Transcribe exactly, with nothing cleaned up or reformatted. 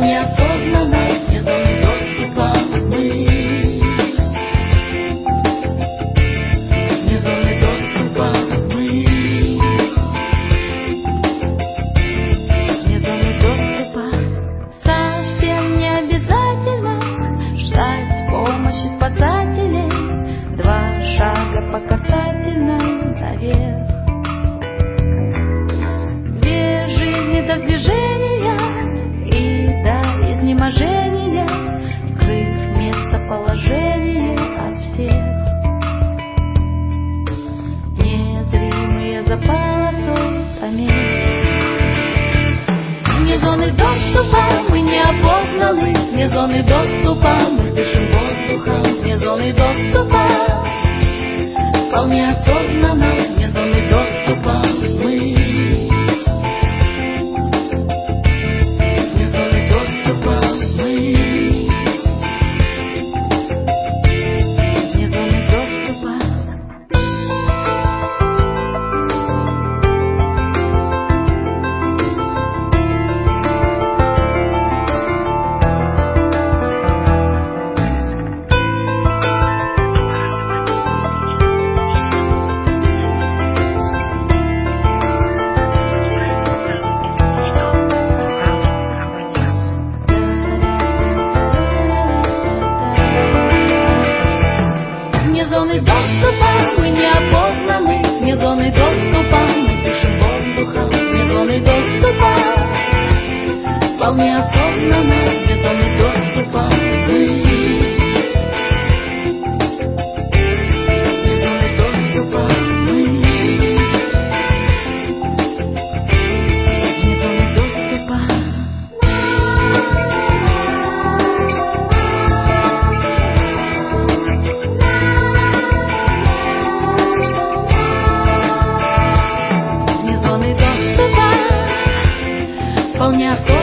неосознанно, вне зоны доступа мы. Вне зоны доступа мы. Вне зоны доступа. Совсем не обязательно ждать помощи спасателей. Два шага по касательной наверх. Две жизни до движения и до изнеможения, скрыв местоположение от всех. Незримые за полосой помех. Вне зоны доступа мы неопознаны, вне зоны доступа мы дышим воздухом, вне зоны доступа вполне осознанно, вне зоны доступа мы. Вне зоны доступа мы. Вне зоны доступа. Вне зоны доступа мы неопознаны, вне зоны доступа мы дышим воздухом, вне зоны доступа вполне осознанно, вне зоны доступа мы. Вне зоны доступа мы. Вне зоны доступа. Вполне